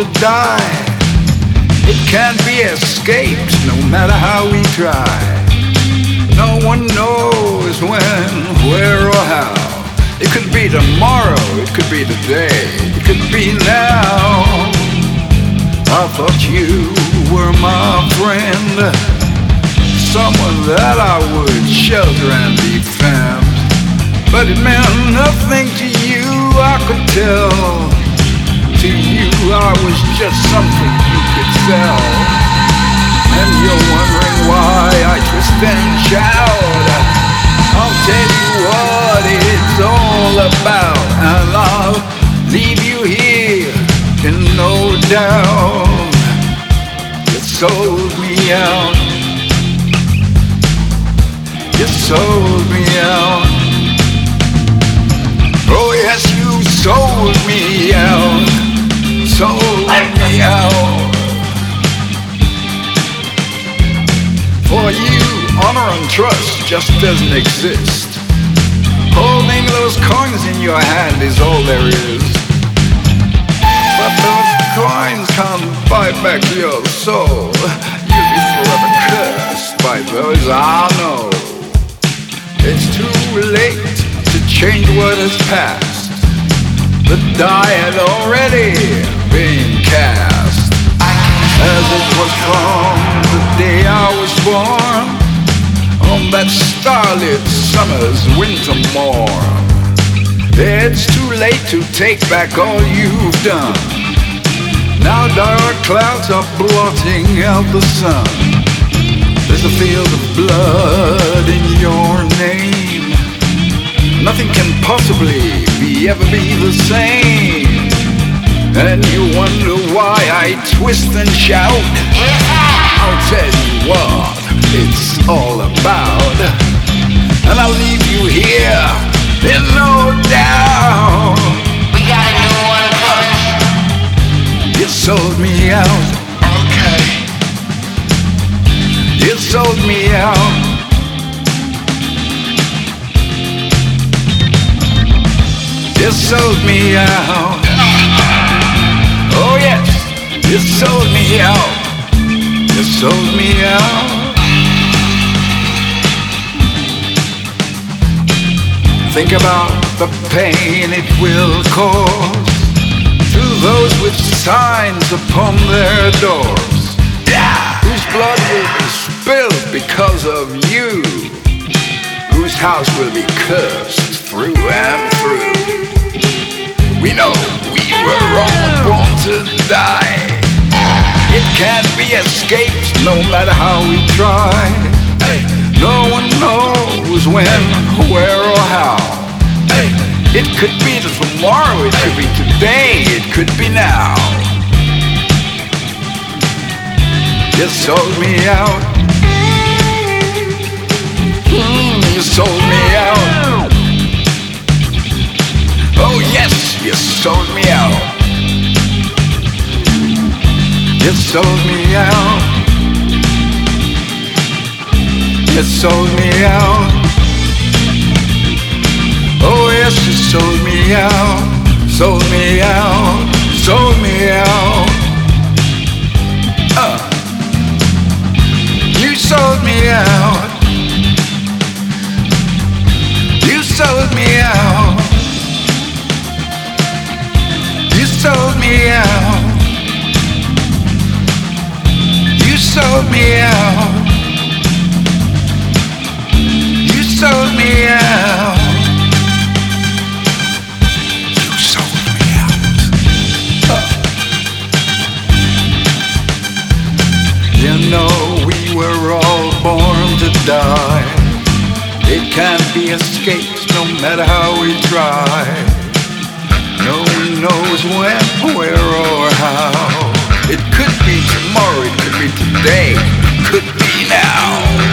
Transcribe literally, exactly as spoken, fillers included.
to die. It can't be escaped no matter how we try. No one knows when, where or how. It could be tomorrow, it could be today, it could be now. I thought you were my friend, someone that I would shelter and defend. But it meant nothing to you, I could tell. To you I was just something you could sell. And you're wondering why I twist and shout. I'll tell you what it's all about, and I'll leave you here in no doubt. You sold me out. You sold me out. Oh yes, you sold me out. Sold me out. For you, honor and trust just doesn't exist. Holding those coins in your hand is all there is. But those coins can't buy back your soul. You'll be forever cursed by those I know. It's too late to change what has passed. The die had already been cast. As it was from the day I was born, on that starlit summer's winter morn. It's too late to take back all you've done. Now dark clouds are blotting out the sun. There's a field of blood in your name. Nothing can possibly be ever be the same. And you wonder why I twist and shout. I'll tell you what it's all about, and I'll leave you here in no doubt. We got a new one coming. You sold me out. Okay. You sold me out. You sold me out. Oh yes, you sold me out. You sold me out. Think about the pain it will cause to those with signs upon their doors, yeah, whose blood will be spilled because of you, whose house will be cursed through and through. We know we were all born to die. It can't be escaped no matter how we try. No one knows when, where or how. It could be tomorrow, it could be today, it could be now. You sold me out. Mm, you sold me out. Oh yes, you sold me out. You sold me out. You sold me out. Oh yes, you sold me out. Sold me out. Sold me out. Uh. You sold me out. You sold me out. You sold me out. You sold me out. You sold me out. You sold me out. Uh. You know we were all born to die. It can't be escaped no matter how we try. No one knows when, where or how. It could be tomorrow, it could be today, could be now.